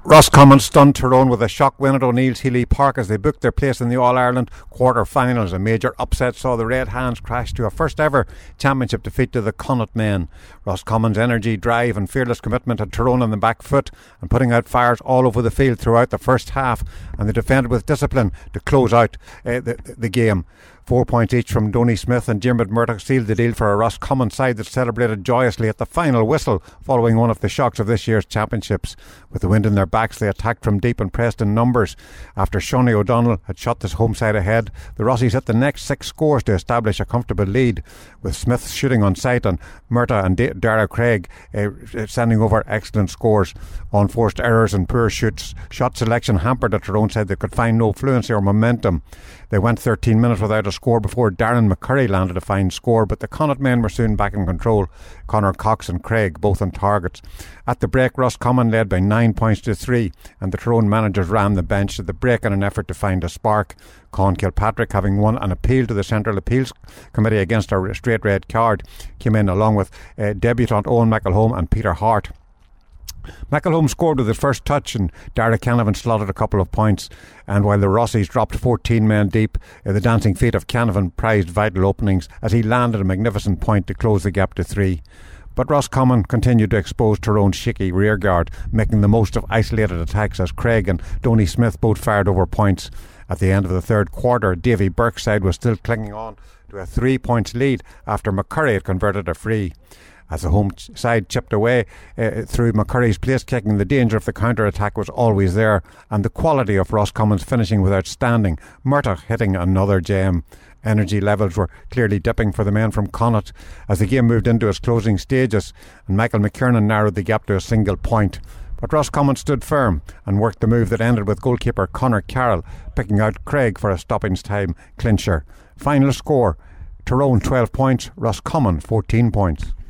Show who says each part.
Speaker 1: Roscommon stunned Tyrone with a shock win at O'Neill's Healy Park as they booked their place in the All-Ireland quarter-finals. A major upset saw the Red Hands crash to a first-ever championship defeat to the Connacht men. Roscommon's energy, drive and fearless commitment had Tyrone on the back foot and putting out fires all over the field throughout the first half, and they defended with discipline to close out the game. 4 points each from Donny Smith and Diarmuid Murtagh sealed the deal for a Roscommon side that celebrated joyously at the final whistle following one of the shocks of this year's championships. With the wind in their backs, they attacked from deep and pressed in numbers. After Shawnee O'Donnell had shot this home side ahead, the Rossies hit the next 6 scores to establish a comfortable lead, with Smith shooting on sight and Murtagh and Dara Craig sending over excellent scores. Unforced errors and poor shot selection hampered the Tyrone side that could find no fluency or momentum. They went 13 minutes without a score before Darren McCurry landed a fine score, but the Connacht men were soon back in control. Conor Cox and Craig both on targets. At the break, Roscommon led by 9 points to 3, and the Tyrone managers ran the bench at the break in an effort to find a spark. Con Kilpatrick, having won an appeal to the Central Appeals Committee against a straight red card, came in along with debutant Owen McElhone and Peter Hart. McElhone scored with his first touch and Dara Canavan slotted a couple of points, and while the Rossies dropped 14 men deep, the dancing feet of Canavan prized vital openings as he landed a magnificent point to close the gap to 3. But Roscommon continued to expose Tyrone's shaky rearguard, making the most of isolated attacks as Craig and Donny Smith both fired over points. At the end of the third quarter, Davy Burke's side was still clinging on to a 3 points lead after McCurry had converted a free. As the home side chipped away through McCurry's place kicking, the danger of the counter-attack was always there, and the quality of Roscommon's finishing was outstanding. Murtagh hitting another gem. Energy levels were clearly dipping for the men from Connacht as the game moved into its closing stages, and Michael McKiernan narrowed the gap to a single point. But Roscommon stood firm and worked the move that ended with goalkeeper Conor Carroll picking out Craig for a stoppage time clincher. Final score: Tyrone 12 points, Roscommon 14 points.